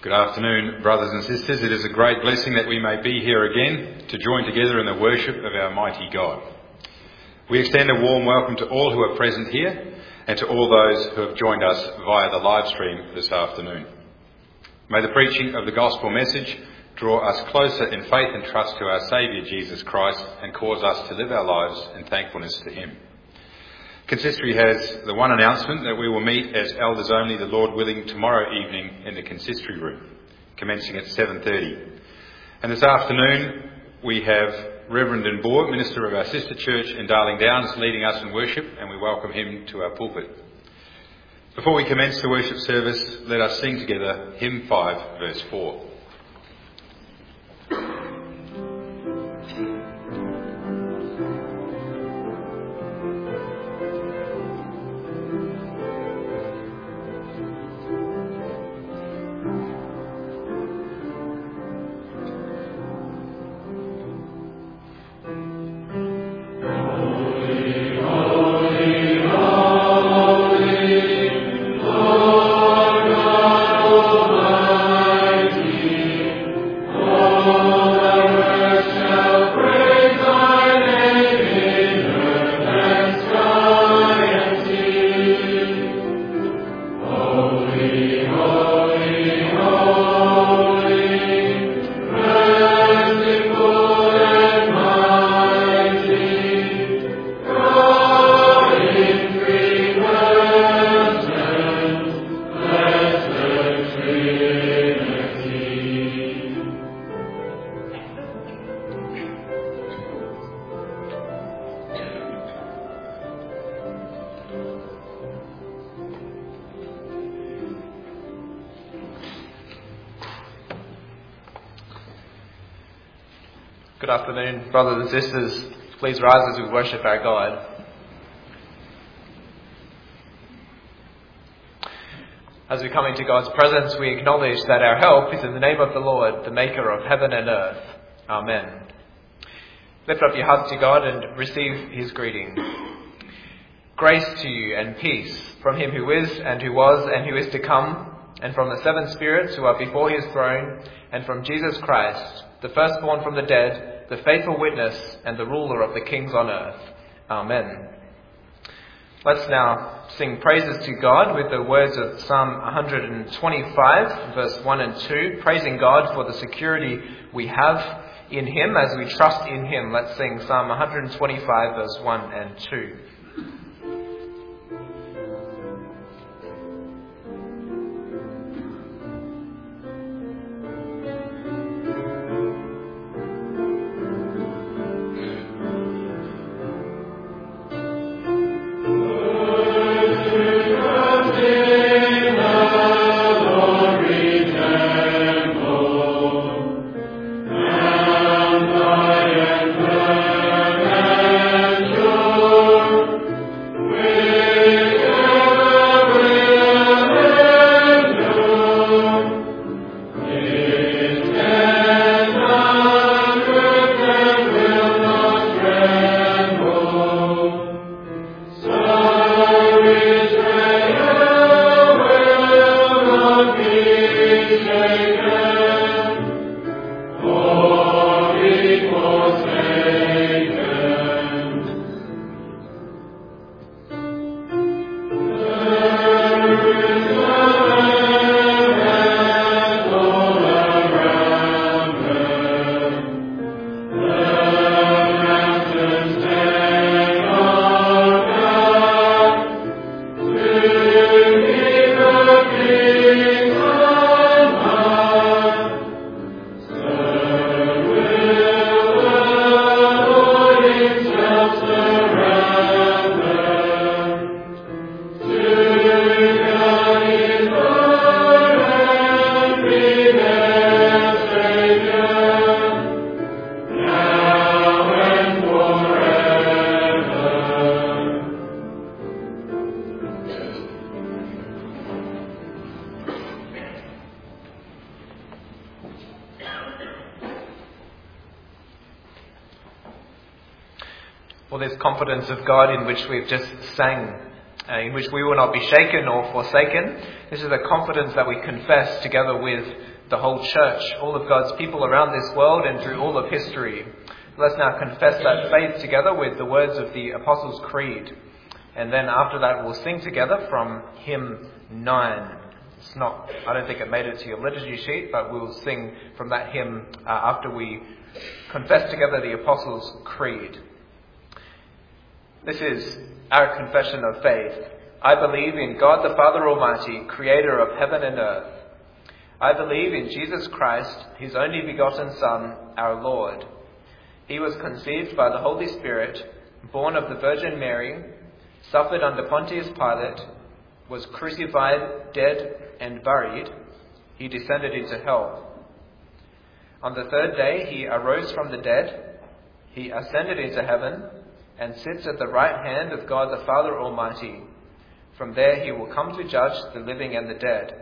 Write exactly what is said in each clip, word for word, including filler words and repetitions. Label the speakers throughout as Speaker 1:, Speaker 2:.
Speaker 1: Good afternoon, brothers and sisters. It is a great blessing that we may be here again to join together in the worship of our mighty God. We extend a warm welcome to all who are present here and to all those who have joined us via the live stream this afternoon. May the preaching of the gospel message draw us closer in faith and trust to our Saviour Jesus Christ and cause us to live our lives in thankfulness to him. Consistory has the one announcement that we will meet as elders only, the Lord willing, tomorrow evening in the consistory room, commencing at seven thirty. And this afternoon we have Reverend and Bohr, minister of our sister church in Darling Downs, leading us in worship, and we welcome him to our pulpit. Before we commence the worship service, let us sing together hymn five, verse four.
Speaker 2: Good afternoon, brothers and sisters. Please rise as we worship our God. As we come into God's presence, we acknowledge that our help is in the name of the Lord, the maker of heaven and earth. Amen. Lift up your hearts to God and receive his greeting. Grace to you and peace from him who is and who was and who is to come, and from the seven spirits who are before his throne, and from Jesus Christ, the firstborn from the dead, the faithful witness and the ruler of the kings on earth. Amen. Let's now sing praises to God with the words of Psalm one twenty-five, verse one and two, praising God for the security we have in him as we trust in him. Let's sing Psalm one twenty-five, verse one and two. For this confidence of God in which we've just sang, uh, in which we will not be shaken or forsaken. This is a confidence that we confess together with the whole church, all of God's people around this world and through all of history. Let's now confess that faith together with the words of the Apostles' Creed. And then after that we'll sing together from hymn nine. It's not, I don't think it made it to your liturgy sheet, but we'll sing from that hymn uh, after we confess together the Apostles' Creed. This is our confession of faith. I believe in God the Father Almighty, creator of heaven and earth. I believe in Jesus Christ, his only begotten Son, our Lord. He was conceived by the Holy Spirit, born of the Virgin Mary, suffered under Pontius Pilate, was crucified, dead, and buried. He descended into hell. On the third day he arose from the dead. He ascended into heaven and sits at the right hand of God the Father Almighty. From there he will come to judge the living and the dead.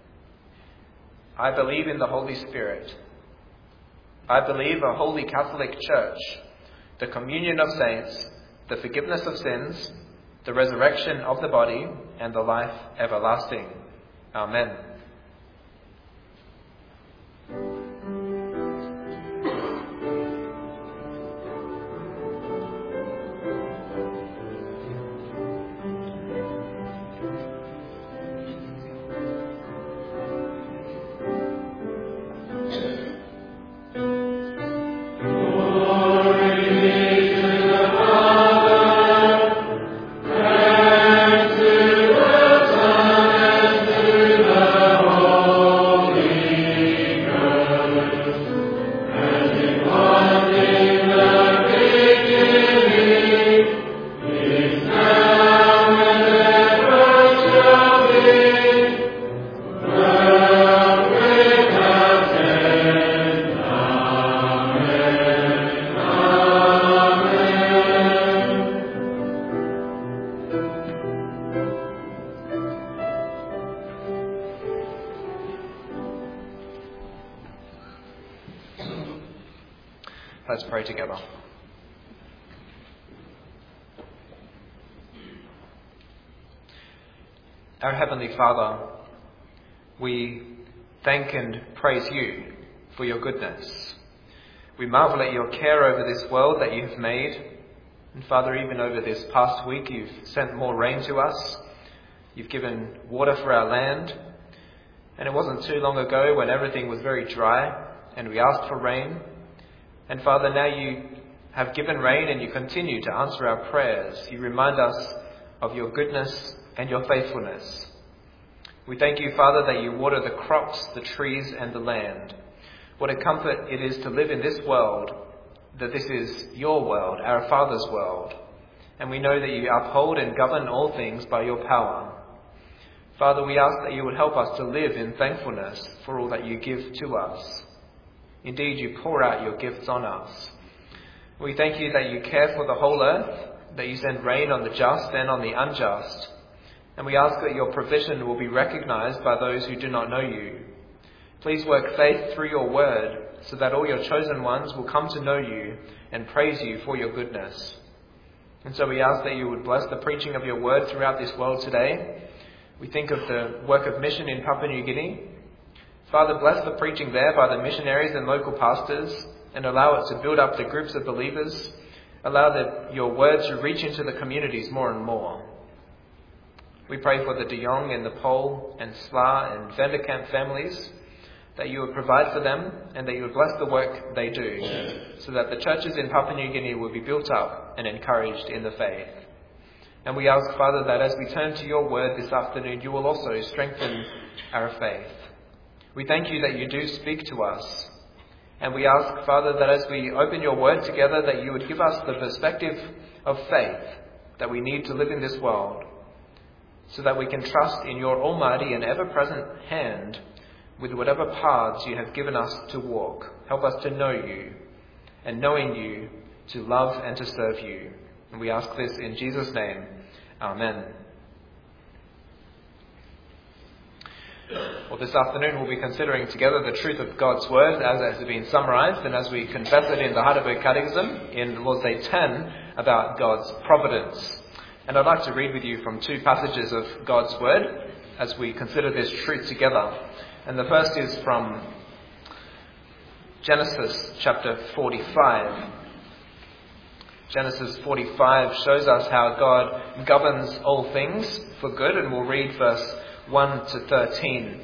Speaker 2: I believe in the Holy Spirit. I believe a holy Catholic Church, the communion of saints, the forgiveness of sins, the resurrection of the body, and the life everlasting. Amen. Let's pray together. Our Heavenly Father, we thank and praise you for your goodness. We marvel at your care over this world that you have made. And Father, even over this past week, you've sent more rain to us. You've given water for our land. And it wasn't too long ago when everything was very dry and we asked for rain. And Father, now you have given rain and you continue to answer our prayers. You remind us of your goodness and your faithfulness. We thank you, Father, that you water the crops, the trees, and the land. What a comfort it is to live in this world, that this is your world, our Father's world. And we know that you uphold and govern all things by your power. Father, we ask that you would help us to live in thankfulness for all that you give to us. Indeed, you pour out your gifts on us. We thank you that you care for the whole earth, that you send rain on the just and on the unjust. And we ask that your provision will be recognized by those who do not know you. Please work faith through your word, so that all your chosen ones will come to know you and praise you for your goodness. And so we ask that you would bless the preaching of your word throughout this world today. We think of the work of mission in Papua New Guinea. Father, bless the preaching there by the missionaries and local pastors, and allow it to build up the groups of believers. Allow the, your word to reach into the communities more and more. We pray for the De Jong and the Pole and Sla and Vanderkamp families, that you would provide for them and that you would bless the work they do, so that the churches in Papua New Guinea will be built up and encouraged in the faith. And we ask, Father, that as we turn to your word this afternoon, you will also strengthen our faith. We thank you that you do speak to us. And we ask, Father, that as we open your word together, that you would give us the perspective of faith that we need to live in this world, so that we can trust in your almighty and ever-present hand with whatever paths you have given us to walk. Help us to know you, and knowing you, to love and to serve you. And we ask this in Jesus' name. Amen. Well, this afternoon we'll be considering together the truth of God's Word as it has been summarised and as we confess it in the Heidelberg Catechism in Lord's Day ten about God's providence. And I'd like to read with you from two passages of God's Word as we consider this truth together. And the first is from Genesis chapter forty-five. Genesis forty-five shows us how God governs all things for good, and we'll read verse one to thirteen.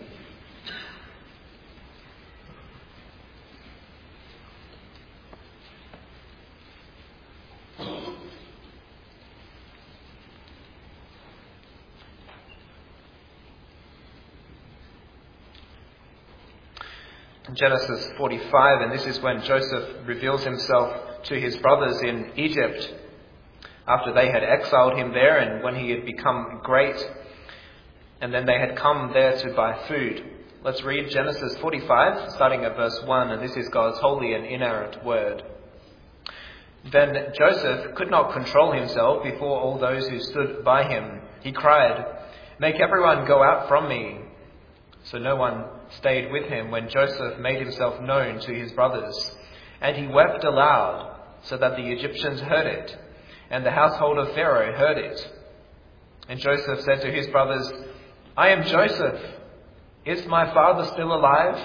Speaker 2: Genesis forty-five, and this is when Joseph reveals himself to his brothers in Egypt after they had exiled him there and when he had become great, and then they had come there to buy food. Let's read Genesis forty-five, starting at verse one, and this is God's holy and inerrant word. Then Joseph could not control himself before all those who stood by him. He cried, "Make everyone go out from me." So no one stayed with him when Joseph made himself known to his brothers. And he wept aloud, so that the Egyptians heard it, and the household of Pharaoh heard it. And Joseph said to his brothers, "I am Joseph. Is my father still alive?"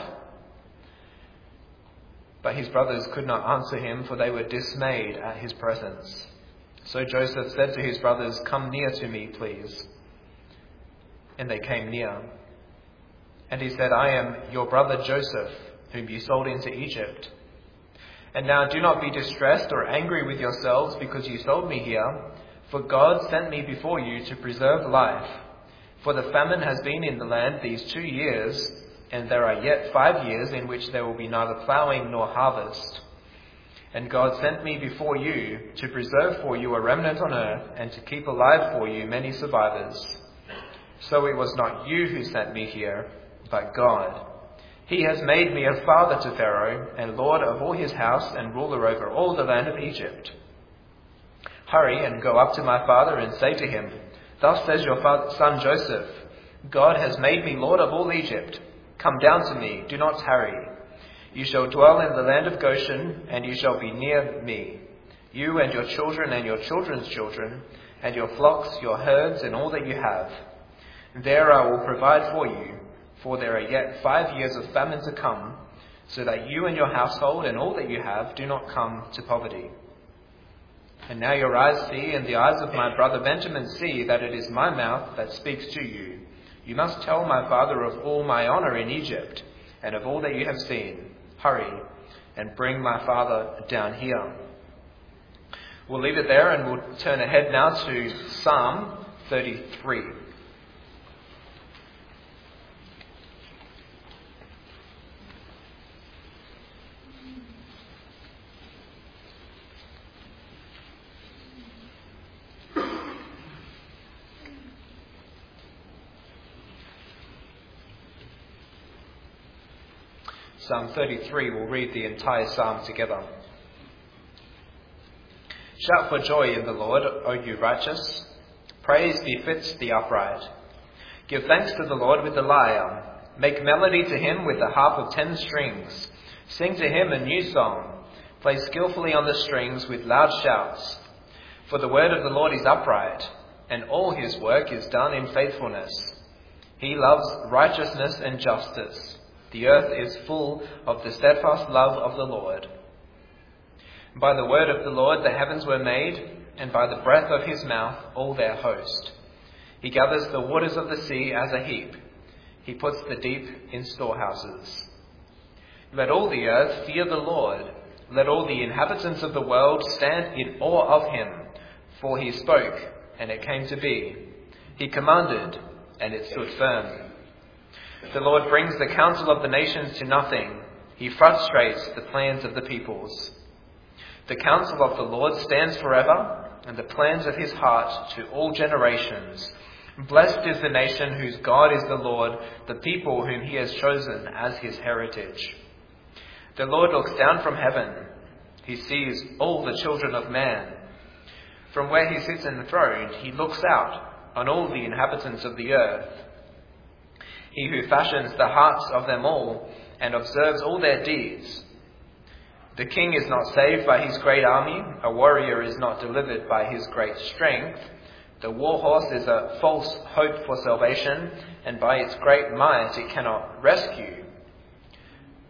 Speaker 2: But his brothers could not answer him, for they were dismayed at his presence. So Joseph said to his brothers, "Come near to me, please." And they came near. And he said, "I am your brother Joseph, whom you sold into Egypt. And now do not be distressed or angry with yourselves because you sold me here, for God sent me before you to preserve life. For the famine has been in the land these two years, and there are yet five years in which there will be neither ploughing nor harvest. And God sent me before you to preserve for you a remnant on earth, and to keep alive for you many survivors. So it was not you who sent me here, but God. He has made me a father to Pharaoh, and lord of all his house, and ruler over all the land of Egypt. Hurry and go up to my father and say to him, 'Thus says your son Joseph, God has made me lord of all Egypt. Come down to me, do not tarry. You shall dwell in the land of Goshen, and you shall be near me, you and your children and your children's children, and your flocks, your herds, and all that you have. There I will provide for you, for there are yet five years of famine to come, so that you and your household and all that you have do not come to poverty. And now your eyes see, and the eyes of my brother Benjamin see, that it is my mouth that speaks to you. You must tell my father of all my honor in Egypt, and of all that you have seen. Hurry, and bring my father down here.'" We'll leave it there, and we'll turn ahead now to Psalm thirty-three. Psalm thirty-three, we'll read the entire psalm together. Shout for joy in the Lord, O you righteous. Praise befits the upright. Give thanks to the Lord with the lyre. Make melody to him with the harp of ten strings. Sing to him a new song. Play skillfully on the strings with loud shouts. For the word of the Lord is upright, and all his work is done in faithfulness. He loves righteousness and justice. The earth is full of the steadfast love of the Lord. By the word of the Lord the heavens were made, and by the breath of his mouth all their host. He gathers the waters of the sea as a heap. He puts the deep in storehouses. Let all the earth fear the Lord. Let all the inhabitants of the world stand in awe of him. For he spoke, and it came to be. He commanded, and it stood firm. The Lord brings the counsel of the nations to nothing. He frustrates the plans of the peoples. The counsel of the Lord stands forever, and the plans of his heart to all generations. Blessed is the nation whose God is the Lord, the people whom he has chosen as his heritage. The Lord looks down from heaven. He sees all the children of man. From where he sits enthroned, he looks out on all the inhabitants of the earth. He who fashions the hearts of them all and observes all their deeds. The king is not saved by his great army. A warrior is not delivered by his great strength. The war horse is a false hope for salvation, and by its great might it cannot rescue.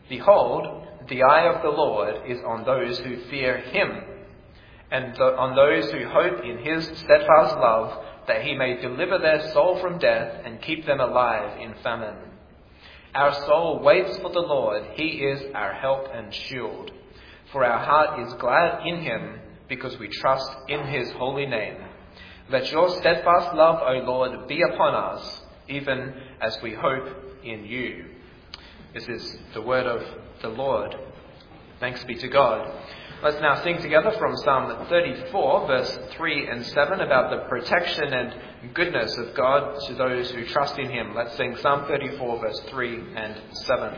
Speaker 2: Behold, the eye of the Lord is on those who fear him, and th- on those who hope in his steadfast love, that he may deliver their soul from death and keep them alive in famine. Our soul waits for the Lord. He is our help and shield. For our heart is glad in him, because we trust in his holy name. Let your steadfast love, O Lord, be upon us, even as we hope in you. This is the word of the Lord. Thanks be to God. Let's now sing together from Psalm thirty-four, verse three and seven, about the protection and goodness of God to those who trust in him. Let's sing Psalm thirty-four, verse three and seven.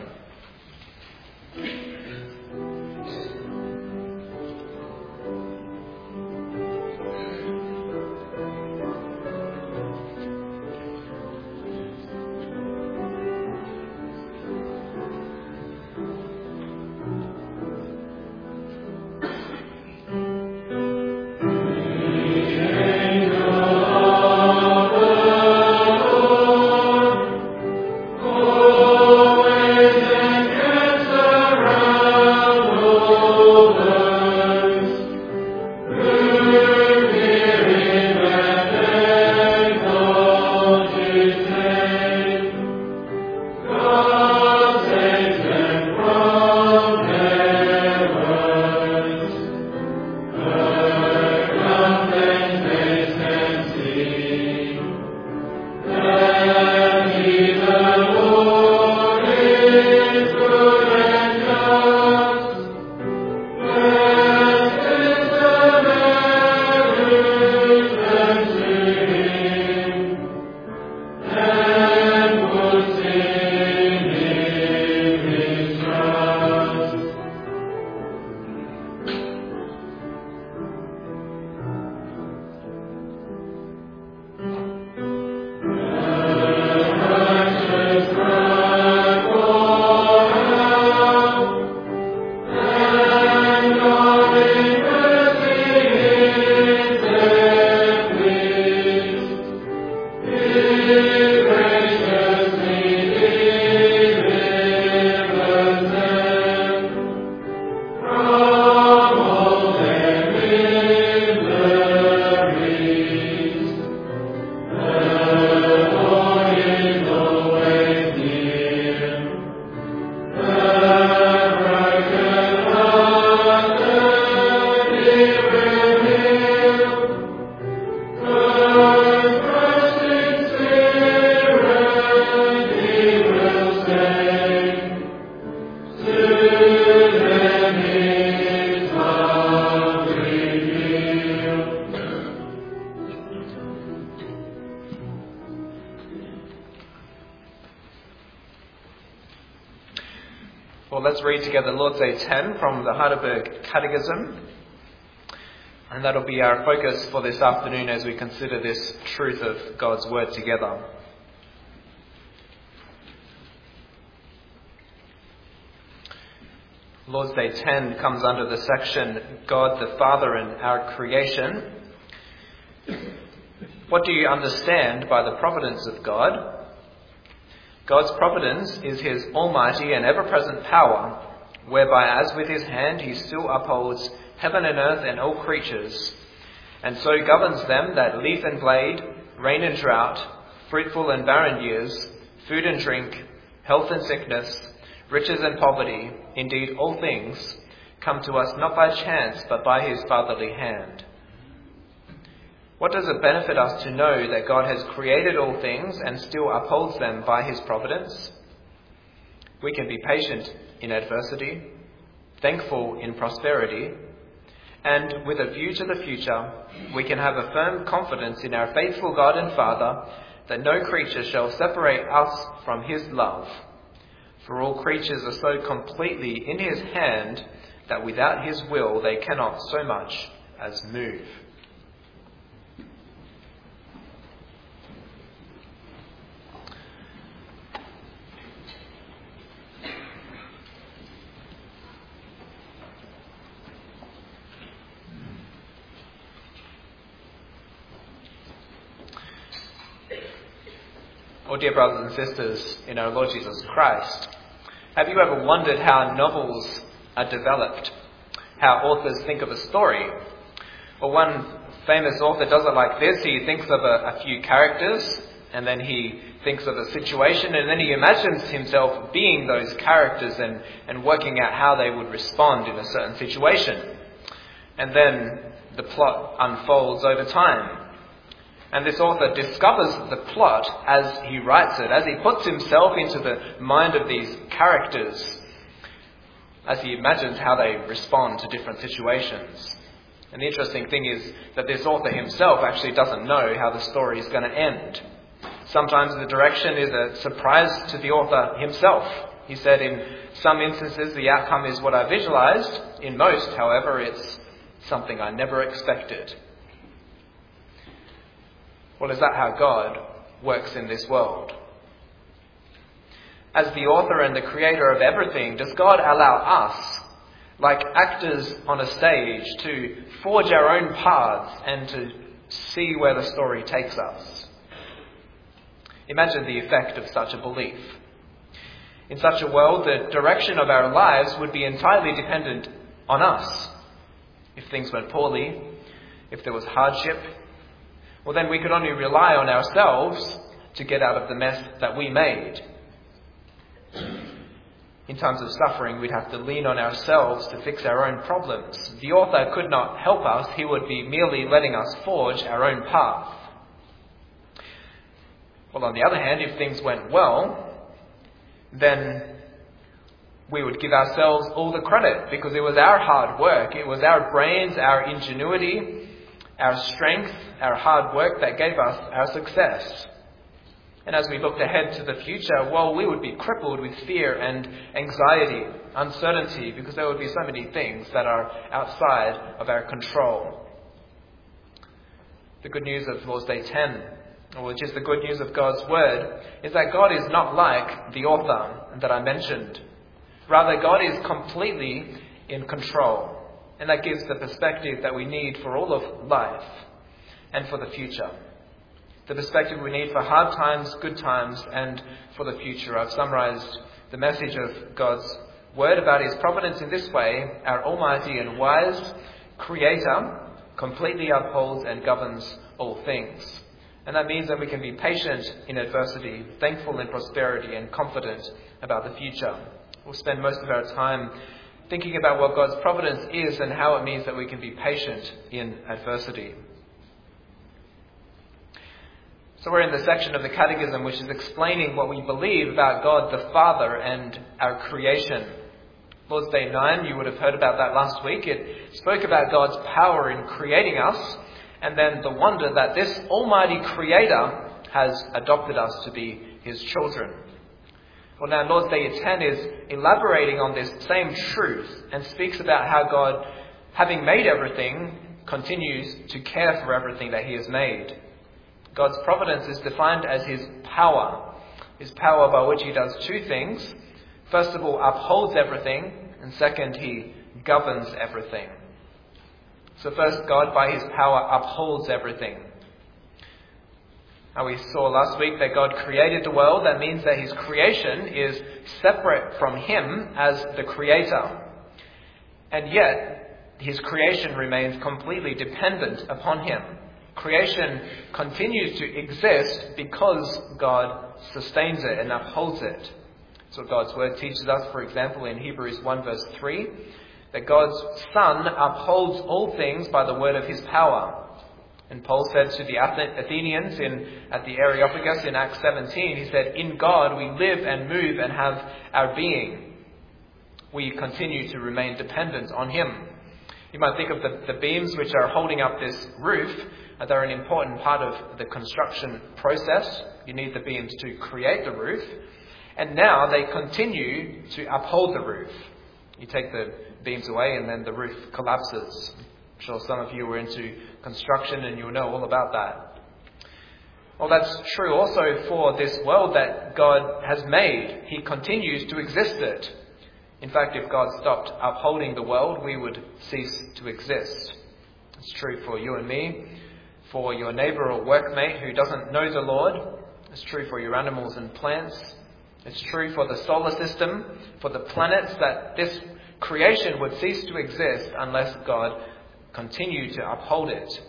Speaker 2: Well, let's read together Lord's Day ten from the Heidelberg Catechism. And that'll be our focus for this afternoon as we consider this truth of God's Word together. Lord's Day ten comes under the section, God the Father and our creation. What do you understand by the providence of God? God's providence is his almighty and ever-present power, whereby as with his hand he still upholds heaven and earth and all creatures, and so governs them that leaf and blade, rain and drought, fruitful and barren years, food and drink, health and sickness, riches and poverty, indeed all things, come to us not by chance but by his fatherly hand. What does it benefit us to know that God has created all things and still upholds them by his providence? We can be patient in adversity, thankful in prosperity, and with a view to the future, we can have a firm confidence in our faithful God and Father that no creature shall separate us from his love. For all creatures are so completely in his hand that without his will they cannot so much as move. Oh, dear brothers and sisters in our Lord Jesus Christ, Have you ever wondered how novels are developed? How authors think of a story? Well, one famous author does it like this. He thinks of a, a few characters, and then he thinks of a situation, and then he imagines himself being those characters and, and working out how they would respond in a certain situation. And then the plot unfolds over time. And this author discovers the plot as he writes it, as he puts himself into the mind of these characters, as he imagines how they respond to different situations. And the interesting thing is that this author himself actually doesn't know how the story is going to end. Sometimes the direction is a surprise to the author himself. He said in some instances the outcome is what I visualized. In most, however, it's something I never expected. Well, is that how God works in this world? As the author and the creator of everything, does God allow us, like actors on a stage, to forge our own paths and to see where the story takes us? Imagine the effect of such a belief. In such a world, the direction of our lives would be entirely dependent on us. If things went poorly, if there was hardship, well, then we could only rely on ourselves to get out of the mess that we made. In times of suffering, we'd have to lean on ourselves to fix our own problems. The author could not help us. He would be merely letting us forge our own path. Well, on the other hand, if things went well, then we would give ourselves all the credit because it was our hard work. It was our brains, our ingenuity, our strength, our hard work that gave us our success. And as we looked ahead to the future, well, we would be crippled with fear and anxiety, uncertainty, because there would be so many things that are outside of our control. The good news of Lord's Day ten, or just the good news of God's Word, is that God is not like the author that I mentioned. Rather, God is completely in control. And that gives the perspective that we need for all of life and for the future. The perspective we need for hard times, good times, and for the future. I've summarized the message of God's Word about His providence in this way. Our almighty and wise Creator completely upholds and governs all things. And that means that we can be patient in adversity, thankful in prosperity, and confident about the future. We'll spend most of our time thinking about what God's providence is and how it means that we can be patient in adversity. So we're in the section of the Catechism which is explaining what we believe about God the Father and our creation. Lord's Day nine, you would have heard about that last week. It spoke about God's power in creating us and then the wonder that this almighty Creator has adopted us to be His children. Well, now Lord's Day ten is elaborating on this same truth and speaks about how God, having made everything, continues to care for everything that He has made. God's providence is defined as His power, His power by which He does two things. First of all, upholds everything, and second, He governs everything. So first, God, by His power, upholds everything. Now, we saw last week that God created the world. That means that His creation is separate from Him as the Creator. And yet, His creation remains completely dependent upon Him. Creation continues to exist because God sustains it and upholds it. That's what God's Word teaches us, for example, in Hebrews one verse three, that God's Son upholds all things by the word of His power. And Paul said to the Athenians in, at the Areopagus in Acts seventeen, he said, "In God we live and move and have our being." We continue to remain dependent on Him. You might think of the, the beams which are holding up this roof. They're an important part of the construction process. You need the beams to create the roof. And now they continue to uphold the roof. You take the beams away and then the roof collapses. I'm sure some of you were into construction and you'll know all about that. Well, that's true also for this world that God has made. He continues to exist it. In fact, if God stopped upholding the world, we would cease to exist. It's true for you and me, for your neighbour or workmate who doesn't know the Lord. It's true for your animals and plants. It's true for the solar system, for the planets, that this creation would cease to exist unless God continued to uphold it.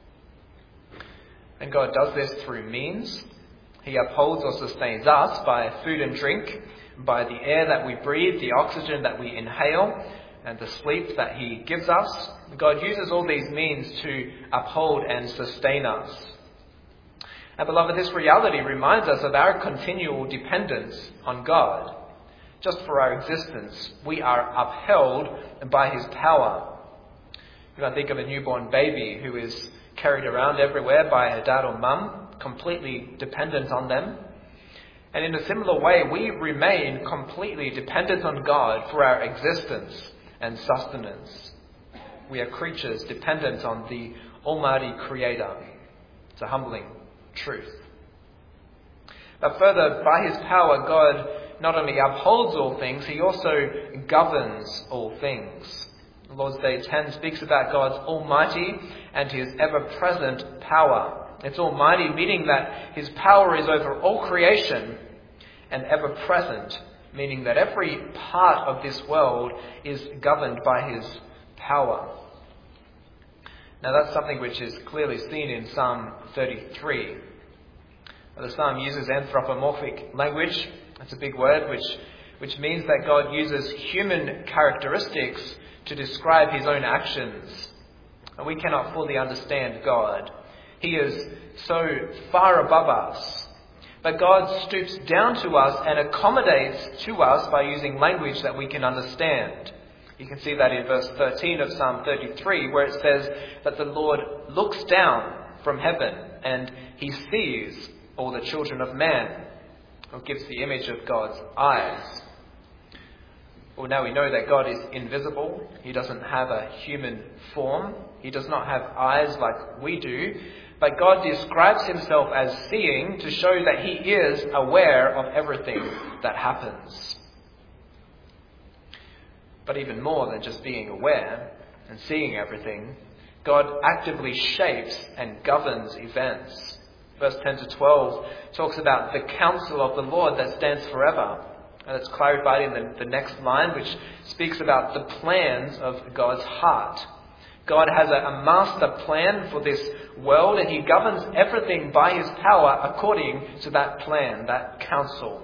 Speaker 2: And God does this through means. He upholds or sustains us by food and drink, by the air that we breathe, the oxygen that we inhale, and the sleep that He gives us. God uses all these means to uphold and sustain us. And beloved, this reality reminds us of our continual dependence on God. Just for our existence, we are upheld by His power. You might think of a newborn baby who is carried around everywhere by her dad or mum, completely dependent on them. And in a similar way, we remain completely dependent on God for our existence and sustenance. We are creatures dependent on the Almighty Creator. It's a humbling truth. But further, by His power, God not only upholds all things, He also governs all things. Lord's Day ten speaks about God's almighty and His ever-present power. It's almighty, meaning that His power is over all creation, and ever-present, meaning that every part of this world is governed by His power. Now that's something which is clearly seen in Psalm thirty-three. The psalm uses anthropomorphic language. That's a big word, which, which means that God uses human characteristics to describe His own actions. And we cannot fully understand God. He is so far above us. But God stoops down to us and accommodates to us by using language that we can understand. You can see that in verse thirteen of Psalm thirty-three, where it says that the Lord looks down from heaven and He sees all the children of man. It gives the image of God's eyes. Well, now we know that God is invisible. He doesn't have a human form. He does not have eyes like we do. But God describes Himself as seeing to show that He is aware of everything that happens. But even more than just being aware and seeing everything, God actively shapes and governs events. Verse ten to twelve talks about the counsel of the Lord that stands forever. And it's clarified in the, the next line, which speaks about the plans of God's heart. God has a, a master plan for this world, and He governs everything by His power according to that plan, that counsel.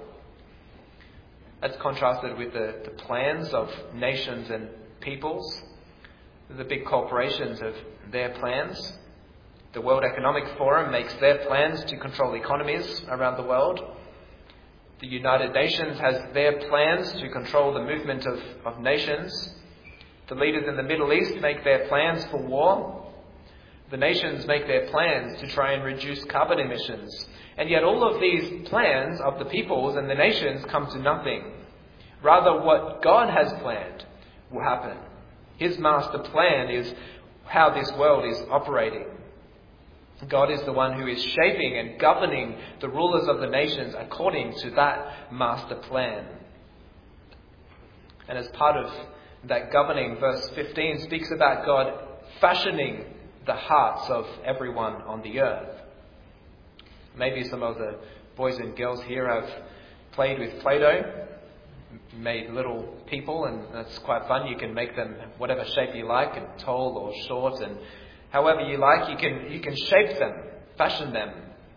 Speaker 2: That's contrasted with the, the plans of nations and peoples. The big corporations have their plans. The World Economic Forum makes their plans to control economies around the world. The United Nations has their plans to control the movement of, of nations. The leaders in the Middle East make their plans for war. The nations make their plans to try and reduce carbon emissions. And yet all of these plans of the peoples and the nations come to nothing. Rather, what God has planned will happen. His master plan is how this world is operating. God is the one who is shaping and governing the rulers of the nations according to that master plan. And as part of that governing, verse fifteen speaks about God fashioning the hearts of everyone on the earth. Maybe some of the boys and girls here have played with Play-Doh, made little people, and that's quite fun. You can make them whatever shape you like, and tall or short, and however you like, you can you can shape them, fashion them.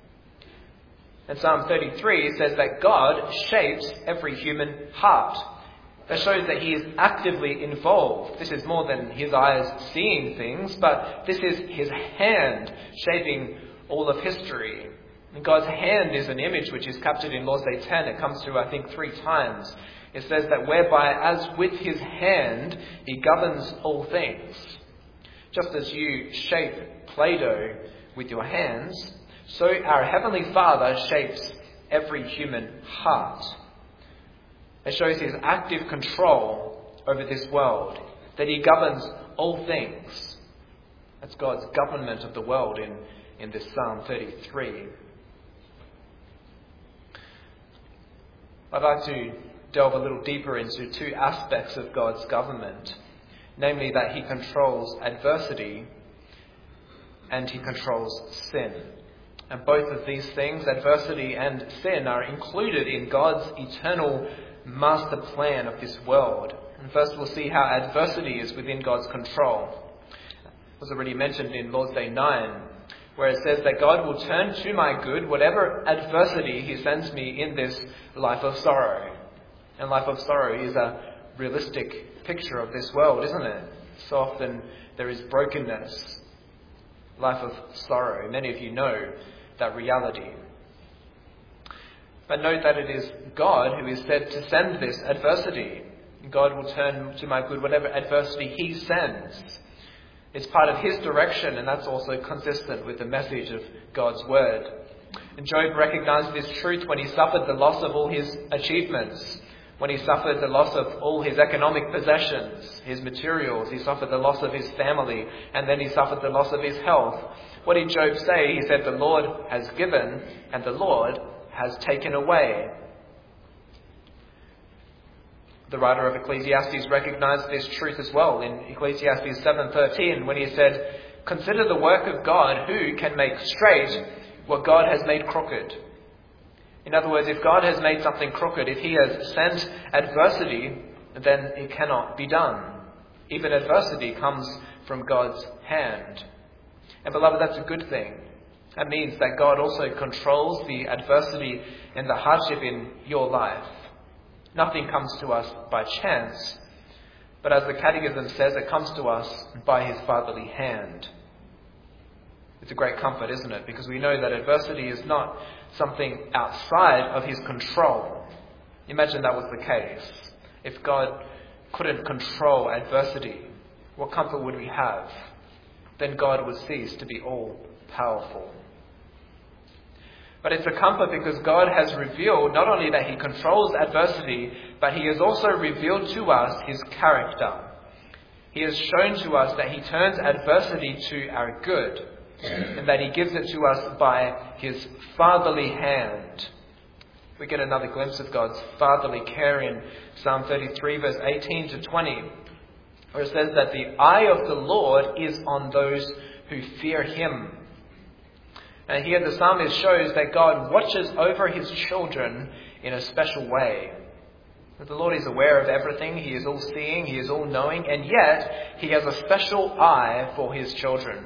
Speaker 2: And Psalm thirty-three says that God shapes every human heart. That shows that He is actively involved. This is more than His eyes seeing things, but this is His hand shaping all of history. And God's hand is an image which is captured in Lord's Day ten. It comes through, I think, three times. It says that whereby, as with His hand, He governs all things. Just as you shape Play-Doh with your hands, so our Heavenly Father shapes every human heart. It shows His active control over this world, that He governs all things. That's God's government of the world in, in this Psalm thirty-three. I'd like to delve a little deeper into two aspects of God's government. Namely, that He controls adversity and He controls sin. And both of these things, adversity and sin, are included in God's eternal master plan of this world. And first we'll see how adversity is within God's control. It was already mentioned in Lord's Day nine, where it says that God will turn to my good whatever adversity he sends me in this life of sorrow. And life of sorrow is a realistic picture of this world, isn't it? So often there is brokenness, life of sorrow. Many of you know that reality. But note that it is God who is said to send this adversity. God will turn to my good whatever adversity he sends. It's part of his direction, and that's also consistent with the message of God's word. And Job recognized this truth when he suffered the loss of all his achievements, when he suffered the loss of all his economic possessions, his materials. He suffered the loss of his family, and then he suffered the loss of his health. What did Job say? He said, "The Lord has given, and the Lord has taken away." The writer of Ecclesiastes recognized this truth as well in Ecclesiastes seven thirteen, when he said, "Consider the work of God, who can make straight what God has made crooked." In other words, if God has made something crooked, if he has sent adversity, then it cannot be done. Even adversity comes from God's hand. And beloved, that's a good thing. That means that God also controls the adversity and the hardship in your life. Nothing comes to us by chance, but as the Catechism says, it comes to us by his fatherly hand. It's a great comfort, isn't it? Because we know that adversity is not something outside of his control. Imagine that was the case. If God couldn't control adversity, what comfort would we have? Then God would cease to be all-powerful. But it's a comfort because God has revealed not only that he controls adversity, but he has also revealed to us his character. He has shown to us that he turns adversity to our good, and that he gives it to us by his fatherly hand. We get another glimpse of God's fatherly care in Psalm thirty-three, verse eighteen to twenty, where it says that the eye of the Lord is on those who fear him. And here the psalmist shows that God watches over his children in a special way. That the Lord is aware of everything, he is all-seeing, he is all-knowing, and yet he has a special eye for his children.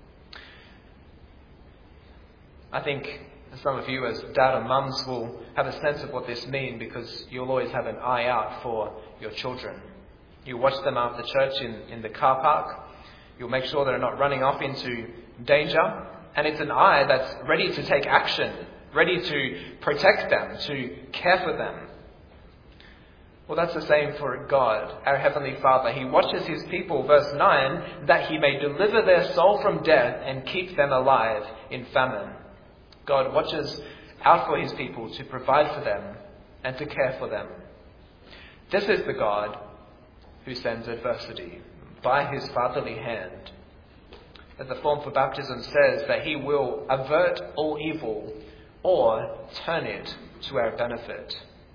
Speaker 2: I think some of you as dad and mums will have a sense of what this means, because you'll always have an eye out for your children. You watch them after church in, in the car park. You'll make sure they're not running off into danger. And it's an eye that's ready to take action, ready to protect them, to care for them. Well, that's the same for God, our Heavenly Father. He watches his people, verse nine, that he may deliver their soul from death and keep them alive in famine. God watches out for his people to provide for them and to care for them. This is the God who sends adversity by his fatherly hand. As the form for baptism says, that he will avert all evil or turn it to our benefit.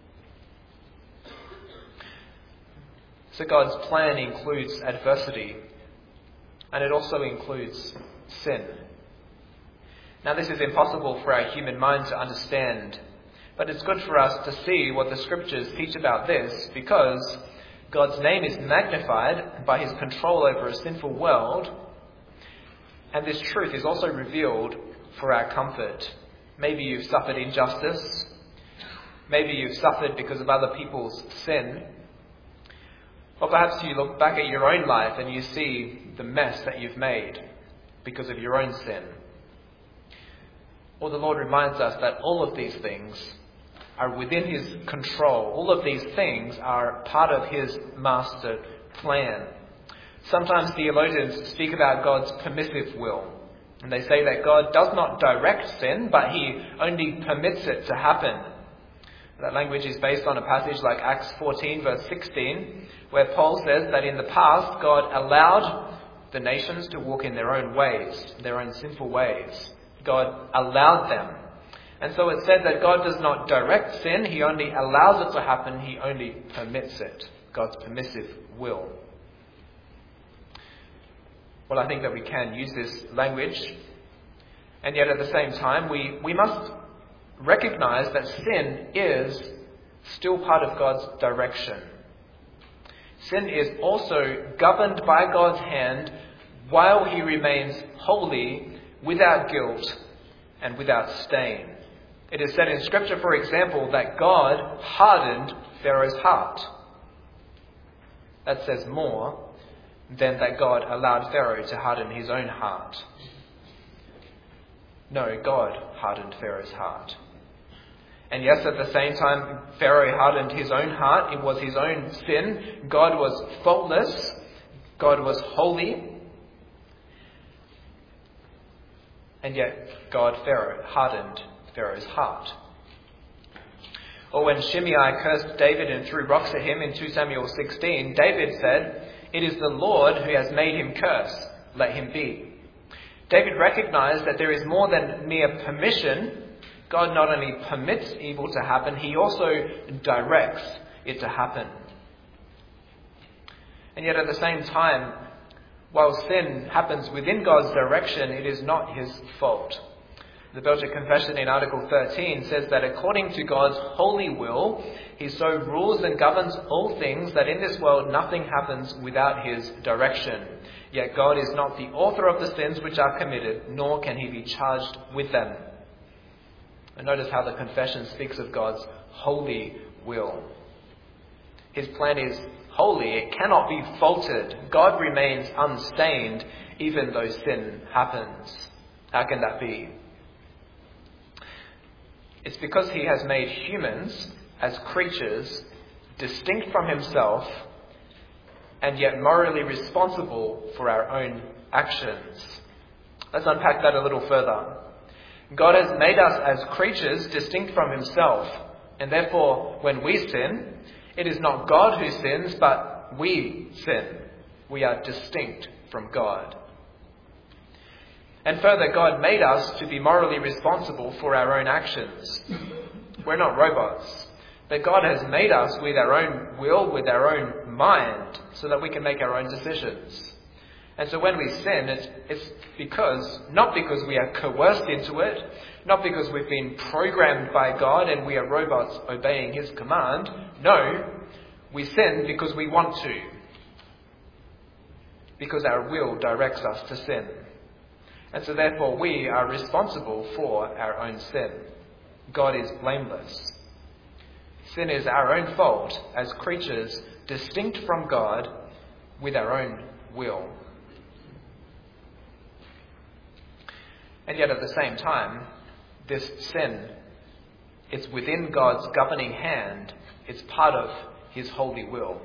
Speaker 2: So God's plan includes adversity, and it also includes sin. Now, this is impossible for our human mind to understand, but it's good for us to see what the scriptures teach about this, because God's name is magnified by his control over a sinful world, and this truth is also revealed for our comfort. Maybe you've suffered injustice. Maybe you've suffered because of other people's sin. Or perhaps you look back at your own life and you see the mess that you've made because of your own sin. Well, the Lord reminds us that all of these things are within his control. All of these things are part of his master plan. Sometimes theologians speak about God's permissive will. And they say that God does not direct sin, but he only permits it to happen. That language is based on a passage like Acts fourteen, verse sixteen, where Paul says that in the past God allowed the nations to walk in their own ways, their own sinful ways. God allowed them. And so it's said that God does not direct sin, he only allows it to happen, he only permits it. God's permissive will. Well, I think that we can use this language And yet at the same time, we, we must recognize that sin is still part of God's direction. Sin is also governed by God's hand while he remains holy, without guilt, and without stain. It is said in Scripture, for example, that God hardened Pharaoh's heart. That says more than that God allowed Pharaoh to harden his own heart. No, God hardened Pharaoh's heart. And yes, at the same time, Pharaoh hardened his own heart. It was his own sin. God was faultless. God was holy. And yet, God Pharaoh hardened Pharaoh's heart. Or when Shimei cursed David and threw rocks at him in Second Samuel sixteen, David said, "It is the Lord who has made him curse. Let him be." David recognized that there is more than mere permission. God not only permits evil to happen, he also directs it to happen. And yet at the same time, while sin happens within God's direction, it is not his fault. The Belgic Confession in Article thirteen says that according to God's holy will, he so rules and governs all things that in this world nothing happens without his direction. Yet God is not the author of the sins which are committed, nor can he be charged with them. And notice how the confession speaks of God's holy will. His plan is holy. It cannot be faulted. God remains unstained even though sin happens. How can that be? It's because he has made humans as creatures distinct from himself and yet morally responsible for our own actions. Let's unpack that a little further. God has made us as creatures distinct from himself, and therefore when we sin, it is not God who sins, but we sin. We are distinct from God. And further, God made us to be morally responsible for our own actions. We're not robots, but God has made us with our own will, with our own mind, so that we can make our own decisions. And so when we sin, it's, it's because, not because we are coerced into it, not because we've been programmed by God and we are robots obeying his command. No, we sin because we want to. Because our will directs us to sin. And so therefore we are responsible for our own sin. God is blameless. Sin is our own fault as creatures distinct from God with our own will. And yet at the same time, this sin, it's within God's governing hand. It's part of his holy will.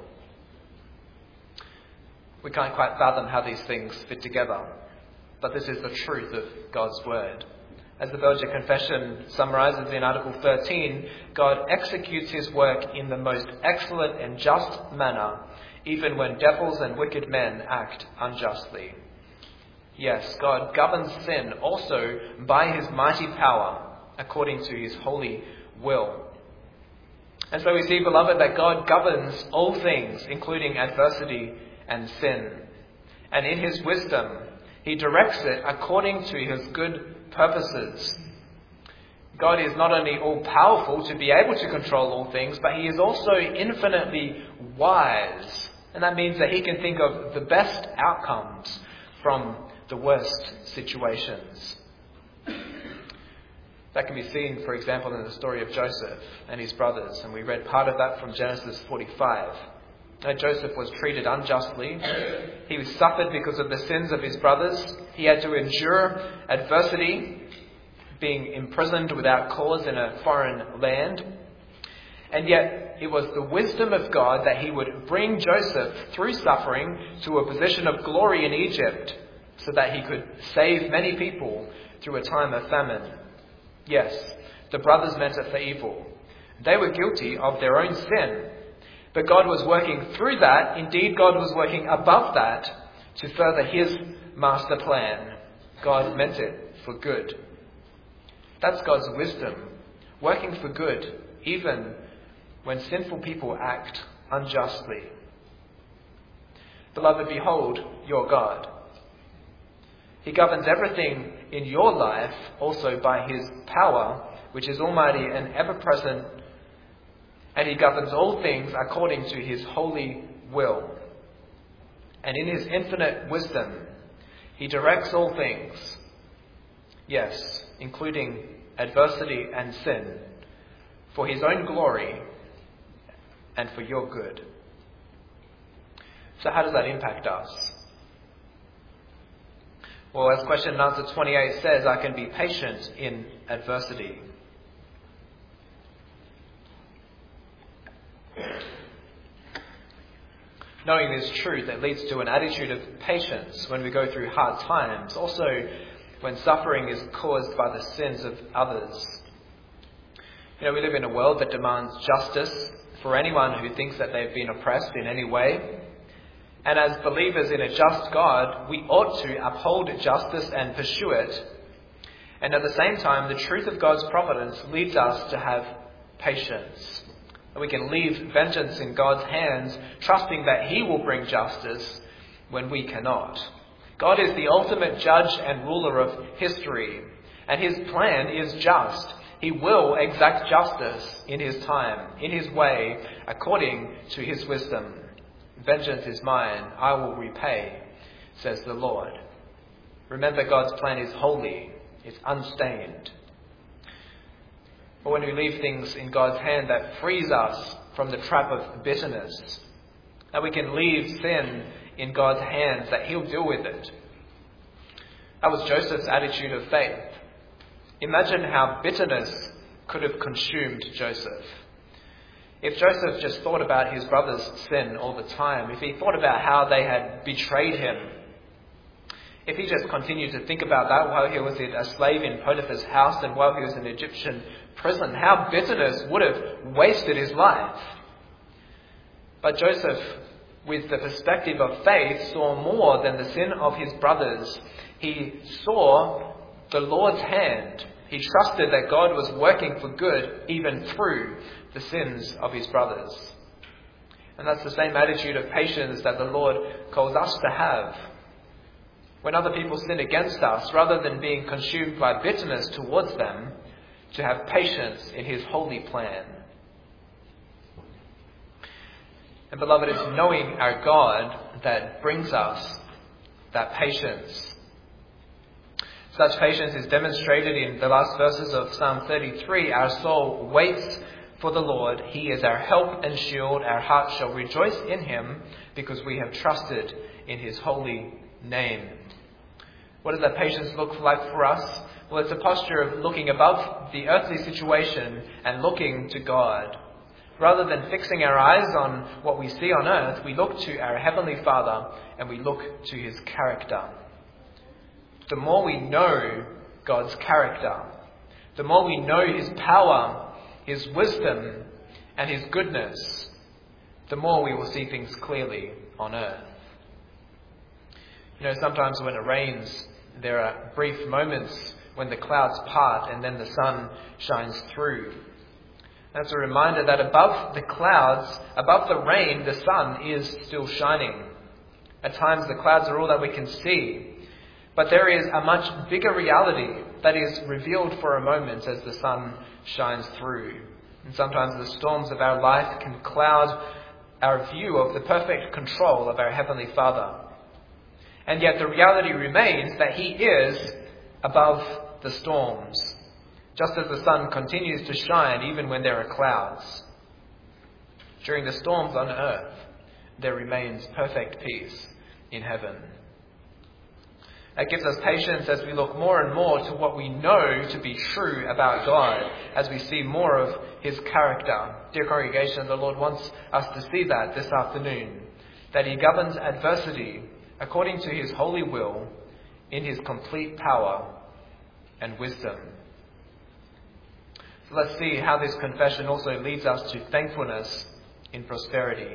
Speaker 2: We can't quite fathom how these things fit together, but this is the truth of God's word. As the Belgic Confession summarizes in Article thirteen, God executes his work in the most excellent and just manner, even when devils and wicked men act unjustly. Yes, God governs sin also by his mighty power, according to his holy will. And so we see, beloved, that God governs all things, including adversity and sin. And in his wisdom, he directs it according to his good purposes. God is not only all-powerful to be able to control all things, but he is also infinitely wise. And that means that he can think of the best outcomes from the worst situations. That can be seen, for example, in the story of Joseph and his brothers, and we read part of that from Genesis forty-five. Now, Joseph was treated unjustly. He suffered because of the sins of his brothers. He had to endure adversity, being imprisoned without cause in a foreign land. And yet, it was the wisdom of God that he would bring Joseph through suffering to a position of glory in Egypt, so that he could save many people through a time of famine. Yes, the brothers meant it for evil. They were guilty of their own sin. But God was working through that. Indeed, God was working above that to further his master plan. God meant it for good. That's God's wisdom, working for good, even when sinful people act unjustly. Beloved, behold your God. He governs everything in your life also by his power, which is almighty and ever-present, and he governs all things according to his holy will. And in his infinite wisdom, he directs all things, yes, including adversity and sin, for his own glory and for your good. So how does that impact us? Well, as question and answer twenty-eight says, I can be patient in adversity. Knowing this truth, that leads to an attitude of patience when we go through hard times, also when suffering is caused by the sins of others. You know, we live in a world that demands justice for anyone who thinks that they've been oppressed in any way. And as believers in a just God, we ought to uphold justice and pursue it. And at the same time, the truth of God's providence leads us to have patience. And we can leave vengeance in God's hands, trusting that he will bring justice when we cannot. God is the ultimate judge and ruler of history, and his plan is just. He will exact justice in his time, in his way, according to his wisdom. Vengeance is mine, I will repay, says the Lord. Remember, God's plan is holy, it's unstained. But when we leave things in God's hand, that frees us from the trap of bitterness. That we can leave sin in God's hands, that he'll deal with it. That was Joseph's attitude of faith. Imagine how bitterness could have consumed Joseph. If Joseph just thought about his brother's sin all the time, if he thought about how they had betrayed him, if he just continued to think about that while he was a slave in Potiphar's house and while he was in Egyptian prison, how bitterness would have wasted his life. But Joseph, with the perspective of faith, saw more than the sin of his brothers. He saw the Lord's hand. He trusted that God was working for good even through the sins of his brothers. And that's the same attitude of patience that the Lord calls us to have. When other people sin against us, rather than being consumed by bitterness towards them, to have patience in his holy plan. And beloved, it's knowing our God that brings us that patience. Such patience is demonstrated in the last verses of Psalm thirty-three. Our soul waits for the Lord. He is our help and shield. Our heart shall rejoice in him because we have trusted in his holy name. What does that patience look like for us? Well, it's a posture of looking above the earthly situation and looking to God. Rather than fixing our eyes on what we see on earth, we look to our Heavenly Father and we look to his character. The more we know God's character, the more we know his power, his wisdom, and his goodness, the more we will see things clearly on earth. You know, sometimes when it rains, there are brief moments when the clouds part and then the sun shines through. That's a reminder that above the clouds, above the rain, the sun is still shining. At times the clouds are all that we can see. But there is a much bigger reality that is revealed for a moment as the sun shines through. And sometimes the storms of our life can cloud our view of the perfect control of our Heavenly Father. And yet the reality remains that he is above the storms, just as the sun continues to shine even when there are clouds. During the storms on earth, there remains perfect peace in heaven. That gives us patience as we look more and more to what we know to be true about God, as we see more of his character. Dear congregation, the Lord wants us to see that this afternoon, that he governs adversity according to his holy will in his complete power and wisdom. So let's see how this confession also leads us to thankfulness in prosperity.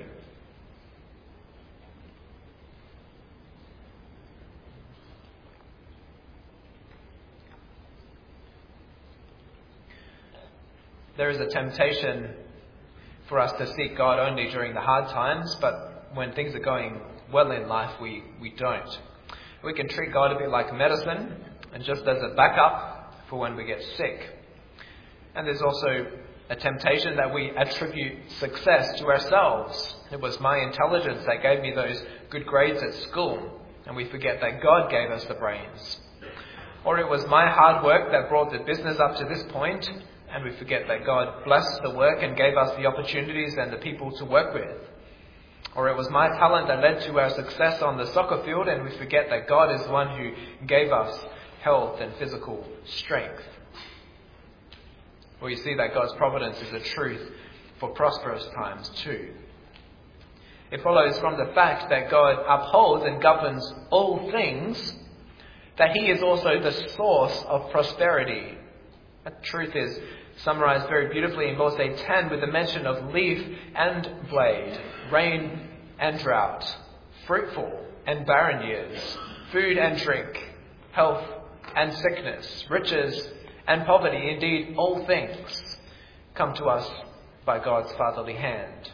Speaker 2: There is a temptation for us to seek God only during the hard times, but when things are going well in life, we, we don't. We can treat God a bit like medicine. and just as a backup for when we get sick. And there's also a temptation that we attribute success to ourselves. It was my intelligence that gave me those good grades at school, and we forget that God gave us the brains. Or it was my hard work that brought the business up to this point, and we forget that God blessed the work and gave us the opportunities and the people to work with. Or it was my talent that led to our success on the soccer field, and we forget that God is the one who gave us health and physical strength. Well, you see that God's providence is a truth for prosperous times too. It follows from the fact that God upholds and governs all things, that he is also the source of prosperity. That truth is summarized very beautifully in Lord's Day ten with the mention of leaf and blade, rain and drought, fruitful and barren years, food and drink, health and sickness, riches and poverty, indeed all things, come to us by God's fatherly hand.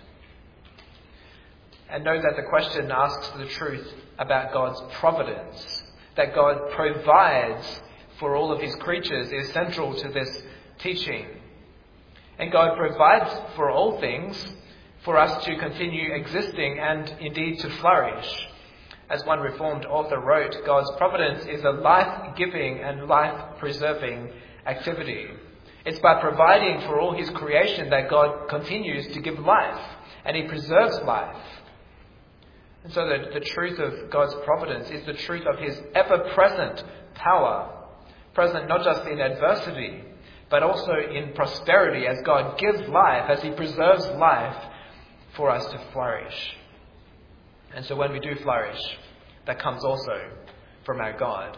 Speaker 2: And note that the question asks the truth about God's providence, that God provides for all of his creatures is central to this teaching. And God provides for all things for us to continue existing and indeed to flourish. As one Reformed author wrote, God's providence is a life-giving and life-preserving activity. It's by providing for all his creation that God continues to give life, and he preserves life. And so the, the truth of God's providence is the truth of his ever-present power, present not just in adversity, but also in prosperity, as God gives life, as he preserves life for us to flourish. And so when we do flourish, that comes also from our God.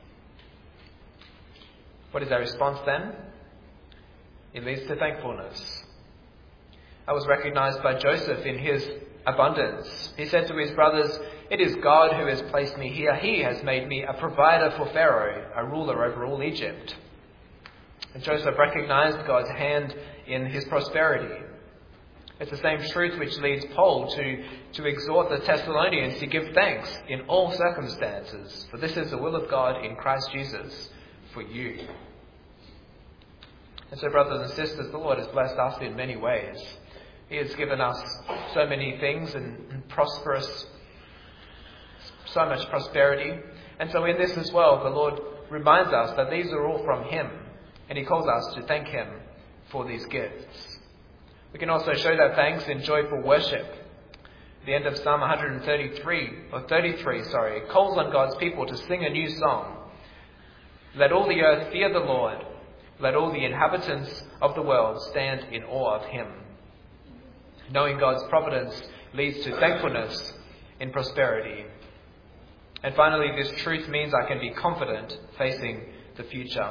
Speaker 2: What is our response then? It leads to thankfulness. I was recognized by Joseph in his abundance. He said to his brothers, "It is God who has placed me here. He has made me a provider for Pharaoh, a ruler over all Egypt." And Joseph recognized God's hand in his prosperity. It's the same truth which leads Paul to, to exhort the Thessalonians to give thanks in all circumstances, for this is the will of God in Christ Jesus for you. And so, brothers and sisters, the Lord has blessed us in many ways. He has given us so many things and, and prosperous, so much prosperity. And so in this as well, the Lord reminds us that these are all from him, and he calls us to thank him for these gifts. We can also show that thanks in joyful worship. The end of Psalm one thirty-three, or thirty-three, sorry, calls on God's people to sing a new song. Let all the earth fear the Lord. Let all the inhabitants of the world stand in awe of him. Knowing God's providence leads to thankfulness in prosperity. And finally, this truth means I can be confident facing the future.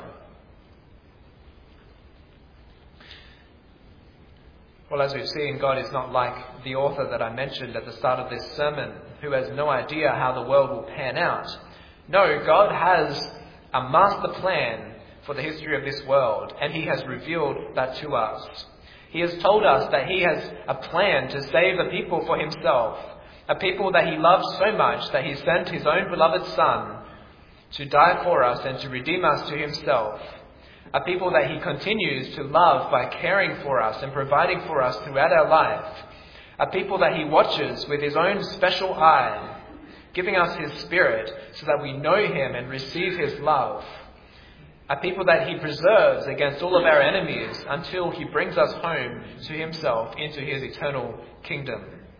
Speaker 2: Well, as we've seen, God is not like the author that I mentioned at the start of this sermon, who has no idea how the world will pan out. No, God has a master plan for the history of this world, and he has revealed that to us. He has told us that he has a plan to save a people for himself, a people that he loves so much that he sent his own beloved Son to die for us and to redeem us to himself. A people that he continues to love by caring for us and providing for us throughout our life. A people that he watches with his own special eye, giving us his Spirit so that we know him and receive his love. A people that he preserves against all of our enemies until he brings us home to himself into his eternal kingdom.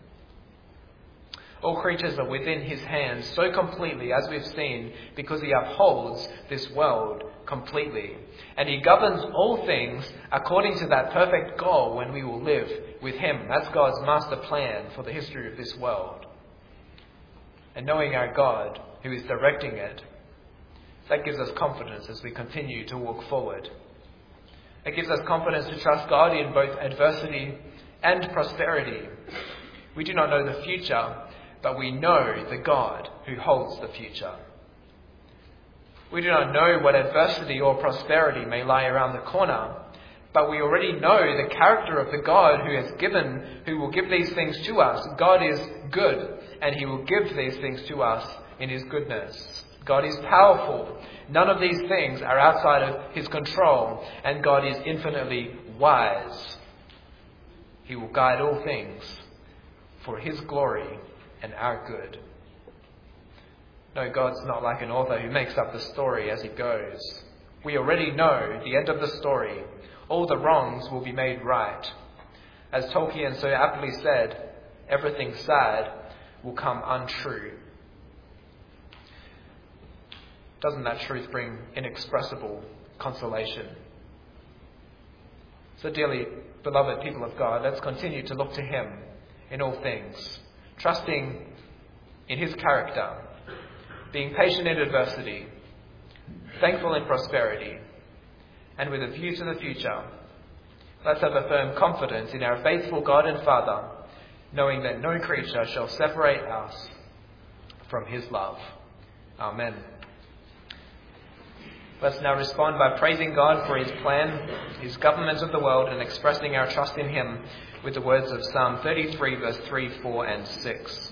Speaker 2: All creatures are within his hands so completely, as we've seen, because he upholds this world completely. And he governs all things according to that perfect goal when we will live with him. That's God's master plan for the history of this world. And knowing our God, who is directing it, that gives us confidence as we continue to walk forward. It gives us confidence to trust God in both adversity and prosperity. We do not know the future, but we know the God who holds the future. We do not know what adversity or prosperity may lie around the corner, but we already know the character of the God who has given, who will give these things to us. God is good, and he will give these things to us in his goodness. God is powerful. None of these things are outside of his control, and God is infinitely wise. He will guide all things for his glory and our good. No, God's not like an author who makes up the story as he goes. We already know the end of the story. All the wrongs will be made right. As Tolkien so aptly said, everything sad will come untrue. Doesn't that truth bring inexpressible consolation? So dearly beloved people of God, let's continue to look to him in all things, trusting in his character, being patient in adversity, thankful in prosperity, and with a view to the future. Let's have a firm confidence in our faithful God and Father, knowing that no creature shall separate us from his love. Amen. Let's now respond by praising God for his plan, his government of the world, and expressing our trust in him with the words of Psalm thirty-three, verse three, four, and six.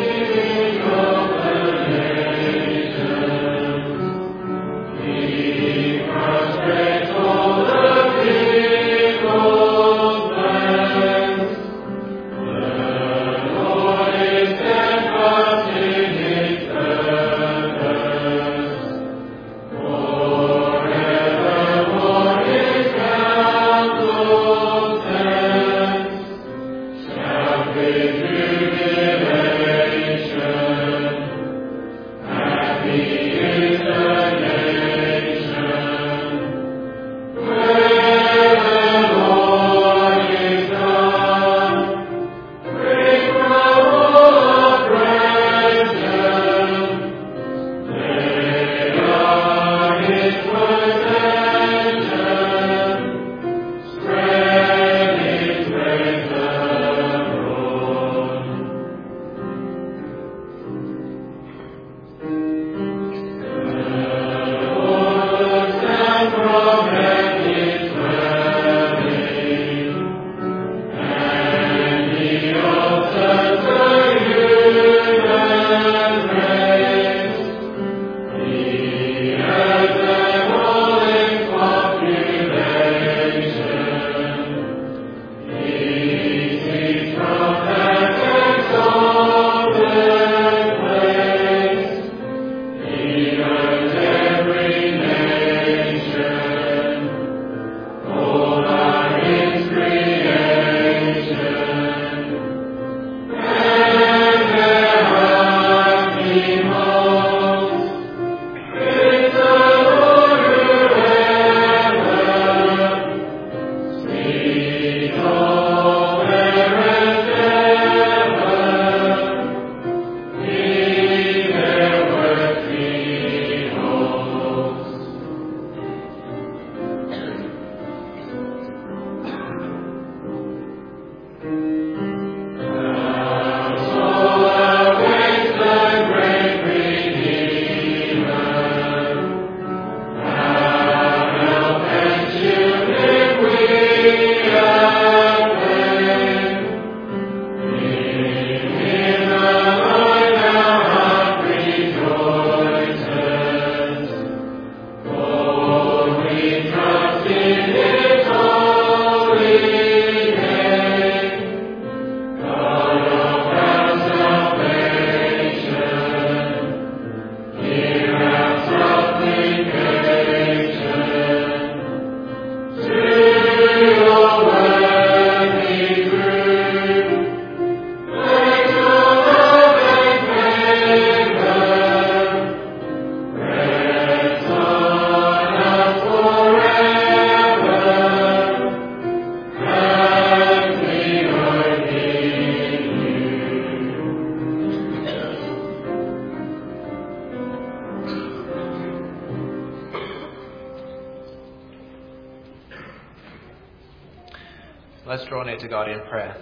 Speaker 3: Amen.
Speaker 2: Let's draw near to God in prayer.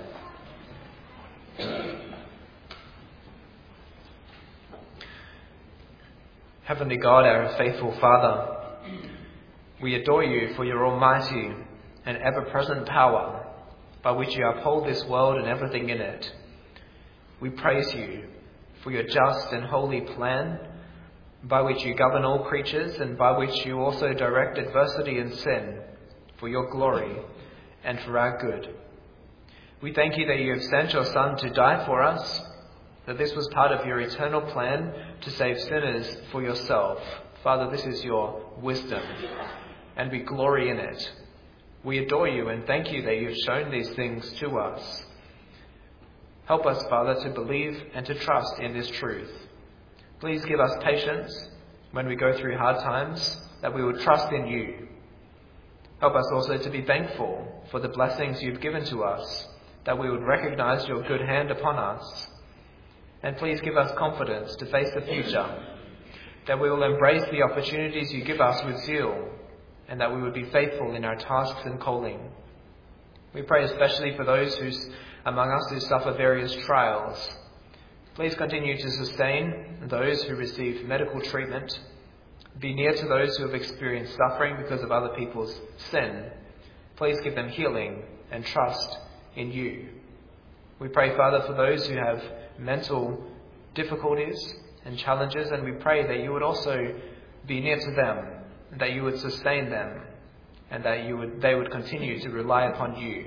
Speaker 2: Heavenly God, our faithful Father, we adore you for your almighty and ever-present power by which you uphold this world and everything in it. We praise you for your just and holy plan by which you govern all creatures and by which you also direct adversity and sin for your glory and for our good. We thank you that you have sent your Son to die for us, that this was part of your eternal plan to save sinners for yourself. Father, this is your wisdom, and we glory in it. We adore you and thank you that you've shown these things to us. Help us, Father, to believe and to trust in this truth. Please give us patience when we go through hard times, that we would trust in you. Help us also to be thankful for the blessings you've given to us, that we would recognize your good hand upon us. And please give us confidence to face the future, that we will embrace the opportunities you give us with zeal, and that we would be faithful in our tasks and calling. We pray especially for those who, among us who suffer various trials. Please continue to sustain those who receive medical treatment. Be near to those who have experienced suffering because of other people's sin. Please give them healing and trust in you. We pray, Father, for those who have mental difficulties and challenges, and we pray that you would also be near to them, that you would sustain them, and that you would they would continue to rely upon you.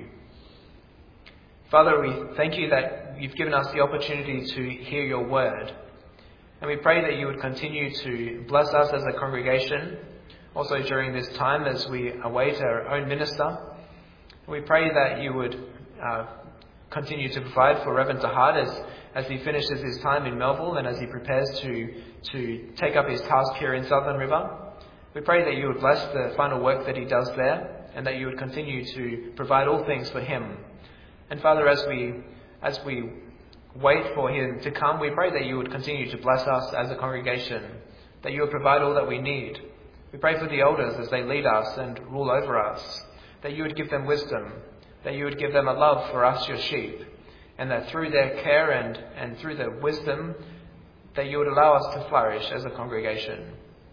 Speaker 2: Father, we thank you that you've given us the opportunity to hear your word, and we pray that you would continue to bless us as a congregation, also during this time as we await our own minister. We pray that you would uh, continue to provide for Reverend Tahad as, as he finishes his time in Melville and as he prepares to, to take up his task here in Southern River. We pray that you would bless the final work that he does there, and that you would continue to provide all things for him. And Father, as we as we wait for him to come, we pray that you would continue to bless us as a congregation, that you would provide all that we need. We pray for the elders as they lead us and rule over us, that you would give them wisdom, that you would give them a love for us, your sheep, and that through their care and, and through their wisdom, that you would allow us to flourish as a congregation.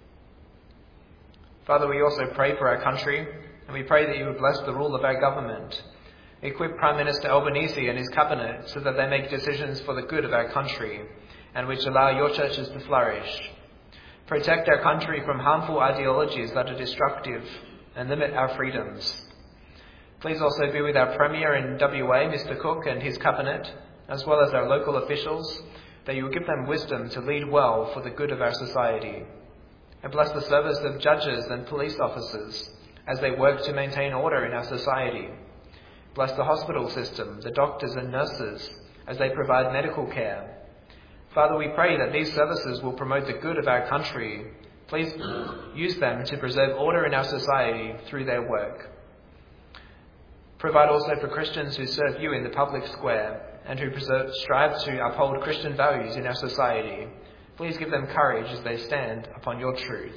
Speaker 2: Father, we also pray for our country, and we pray that you would bless the rule of our government. Equip Prime Minister Albanese and his cabinet so that they make decisions for the good of our country, and which allow your churches to flourish. Protect our country from harmful ideologies that are destructive and limit our freedoms. Please also be with our Premier in W A, Mister Cook, and his cabinet, as well as our local officials, that you will give them wisdom to lead well for the good of our society. And bless the service of judges and police officers as they work to maintain order in our society. Bless the hospital system, the doctors and nurses, as they provide medical care. Father, we pray that these services will promote the good of our country. Please use them to preserve order in our society through their work. Provide also for Christians who serve you in the public square and who preserve, strive to uphold Christian values in our society. Please give them courage as they stand upon your truth.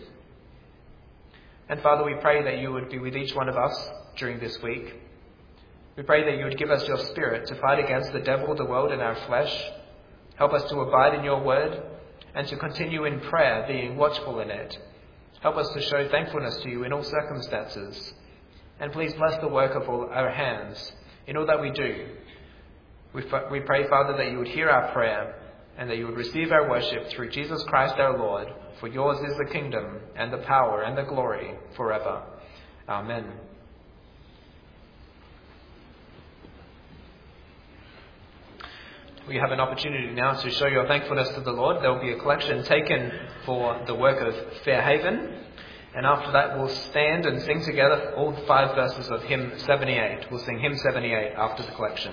Speaker 2: And Father, we pray that you would be with each one of us during this week. We pray that you would give us your spirit to fight against the devil, the world, and our flesh. Help us to abide in your word and to continue in prayer, being watchful in it. Help us to show thankfulness to you in all circumstances. And please bless the work of all our hands in all that we do. We, f- we pray, Father, that you would hear our prayer and that you would receive our worship through Jesus Christ our Lord. For yours is the kingdom and the power and the glory forever. Amen. We have an opportunity now to show your thankfulness to the Lord. There will be a collection taken for the work of Fairhaven. And after that, we'll stand and sing together all five verses of hymn seventy-eight. We'll sing hymn seventy-eight after the collection.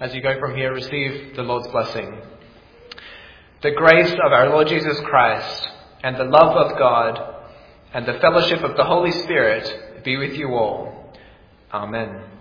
Speaker 2: as you go from here, receive the Lord's blessing. The grace of our Lord Jesus Christ and the love of God and the fellowship of the Holy Spirit be with you all. Amen.